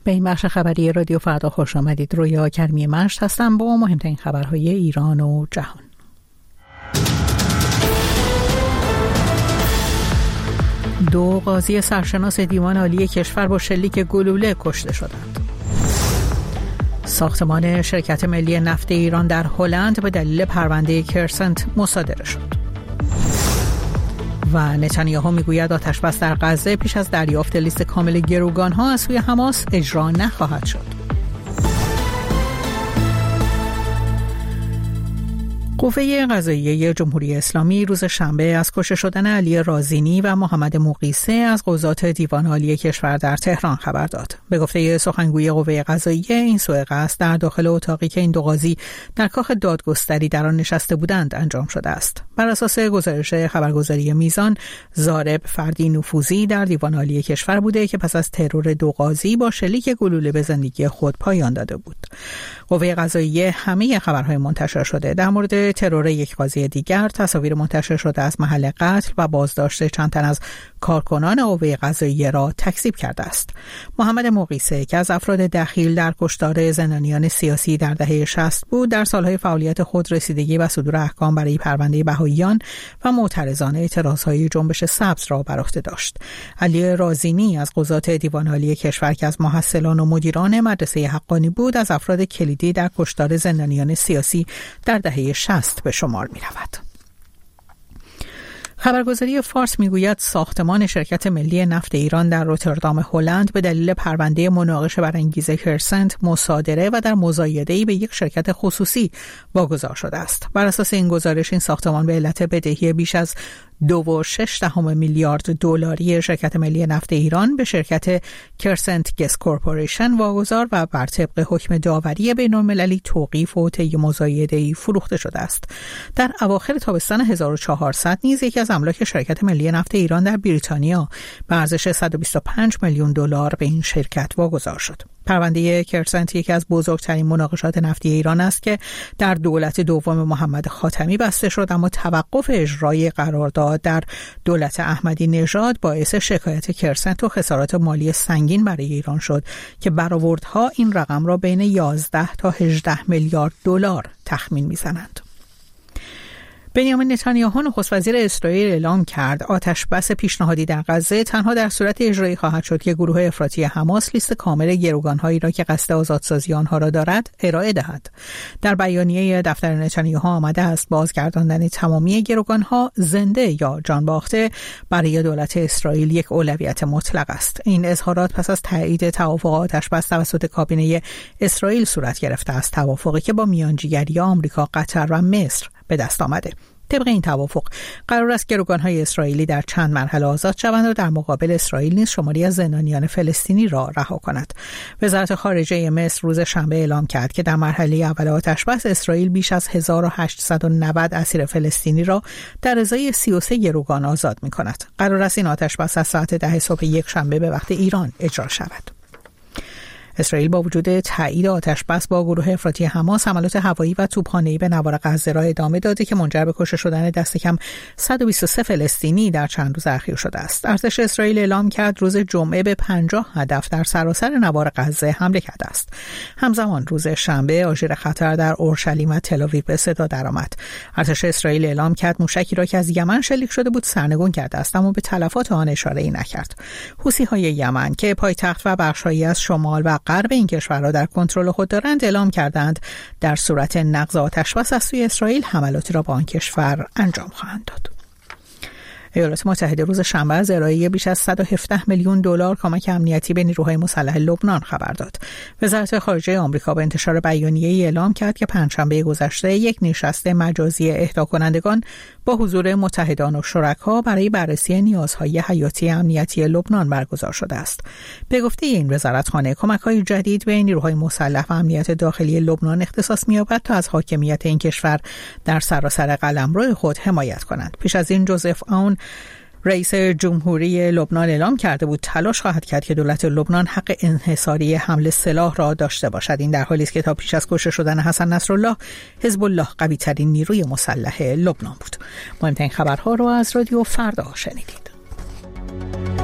به این بخش خبری رادیو فردا خوش آمدید. رویا کرمی مشت هستم با مهمترین خبرهای ایران و جهان. دو قاضی سرشناس دیوان عالی کشور با شلیک گلوله کشته شدند. ساختمان شرکت ملی نفت ایران در هلند به دلیل پرونده کرسنت مصادره شد. و نتانیاهو میگوید آتش‌بس در غزه پیش از دریافت لیست کامل گروگان‌ها از سوی حماس اجرا نخواهد شد. قوه قضاییه جمهوری اسلامی روز شنبه از کشته شدن علی رازینی و محمد مقیسه از قضات دیوان عالی کشور در تهران خبر داد. به گفته سخنگوی قوه قضاییه، این سوء قصد در داخل اتاقی که این دو قاضی در کاخ دادگستری در آن نشسته بودند انجام شده است. بر اساس گزارش خبرگزاری میزان، ضارب فردی نفوذی در دیوان عالی کشور بوده که پس از ترور دو قاضی با شلیک گلوله به زندگی خود پایان داده بود. قوه قضاییه همه خبرهای منتشر شده در مورد ترور یک قاضی دیگر، تصاویر منتشر شده از محل قتل و بازداشت چند تن از کارکنان قوه قضاییه را تکذیب کرده است. محمد مقیسه که از افراد دخیل در کشتار زندانیان سیاسی در دهه 60 بود، در سالهای فعالیت خود رسیدگی و صدور احکام برای پرونده بهائیان و معترضان اعتراضهای جنبش سبز را بر عهده داشت. علی رازینی از قضات دیوان عالی کشور که از محصلان و مدیران مدرسه حقانی بود، از افراد کلیدی در کشتار زندانیان سیاسی در دهه 60 به شمار می رود. خبرگزاری فارس میگوید ساختمان شرکت ملی نفت ایران در روتردام هلند به دلیل پرونده مناقشه برانگیز کرسنت مصادره و در مزایده‌ای به یک شرکت خصوصی واگذار شده است. بر اساس این گزارش، این ساختمان به علت بدهی بیش از 2.6 میلیارد دلاری شرکت ملی نفت ایران به شرکت کرسنت گس کورپوریشن واگذار و بر طبق حکم داوری بین‌المللی توقیف و طی مزایده‌ای فروخته شده است. در اواخر تابستان 1400 نیز یکی از املاک شرکت ملی نفت ایران در بریتانیا به ارزش 125 میلیون دلار به این شرکت واگذار شد. پرونده کرسنت یکی از بزرگترین مناقشات نفتی ایران است که در دولت دوم محمد خاتمی بسته شد، اما توقف اجرای قرارداد در دولت احمدی نژاد باعث شکایت کرسنت و خسارات مالی سنگین برای ایران شد که برآوردها این رقم را بین 11 تا 18 میلیارد دلار تخمین می‌زنند. بنیامین نتانیاهو نخست وزیر اسرائیل اعلام کرد آتش‌بس پیشنهادی در غزه تنها در صورت اجرایی خواهد شد که گروه افراطی حماس لیست کامل گروگان‌هایی را که قصد آزادسازی آنها را دارد ارائه دهد. در بیانیه دفتر نتانیاهو آمده است بازگرداندن تمامی گروگان‌ها زنده یا جان باخته برای دولت اسرائیل یک اولویت مطلق است. این اظهارات پس از تایید توافق آتش‌بس توسط کابینه اسرائیل صورت گرفته است، توافقی که با میانجیگری آمریکا، قطر و مصر به دست آمده. طبق این توافق قرار است گروگان‌های اسرائیلی در چند مرحله آزاد شوند و در مقابل اسرائیل نیز شماری از زندانیان فلسطینی را رها کند. وزارت خارجه مصر روز شنبه اعلام کرد که در مرحله اول آتش‌بس اسرائیل بیش از 1890 اسیر فلسطینی را در ازای 33 گروگان آزاد می‌کند. قرار است این آتش‌بس از ساعت 10 صبح یک شنبه به وقت ایران اجرا شود. اسرائیل با وجود تایید آتش‌بس با گروه افراطی حماس حملات هوایی و توپخانه‌ای به نوار غزه را ادامه داده که منجر به کشته شدن دست کم 123 فلسطینی در چند روز اخیر شده است. ارتش اسرائیل اعلام کرد روز جمعه به 50 هدف در سراسر نوار غزه حمله کرده است. همزمان روز شنبه آژیر خطر در اورشلیم و تل‌آویو به صدا درآمد. ارتش اسرائیل اعلام کرد موشکی را که از یمن شلیک شده بود سرنگون کرده است، اما به تلفات آن اشاره‌ای نکرد. حوثی‌های یمن که پایتخت و بخش‌هایی از شمال و غرب این کشور را در کنترل خود دارند اعلام کردند در صورت نقض آتش‌بس از سوی اسرائیل حملاتی را به آن کشور انجام خواهند داد. ایالات متحده روز شنبه از ارائه بیش از 117 میلیون دلار کمک امنیتی به نیروهای مسلح لبنان خبر داد. وزارت خارجه آمریکا به انتشار بیانیه‌ای اعلام کرد که پنجشنبه گذشته یک نشست مجازی اهدا کنندگان با حضور متحدان و شرکا برای بررسی نیازهای حیاتی امنیتی لبنان برگزار شده است. به گفته این وزارتخانه، کمک‌های جدید به نیروهای مسلح و امنیت داخلی لبنان اختصاص می‌یابد تا از حاکمیت این کشور در سراسر قلمرو خود حمایت کنند. پیش از این جوزف اون رئیس جمهوری لبنان اعلام کرده بود تلاش خواهد کرد که دولت لبنان حق انحصاری حمل سلاح را داشته باشد. این در حالی است که تا پیش از کشته شدن حسن نصرالله حزب الله قوی ترین نیروی مسلح لبنان بود. مهمترین خبرها را از رادیو فردا شنیدید.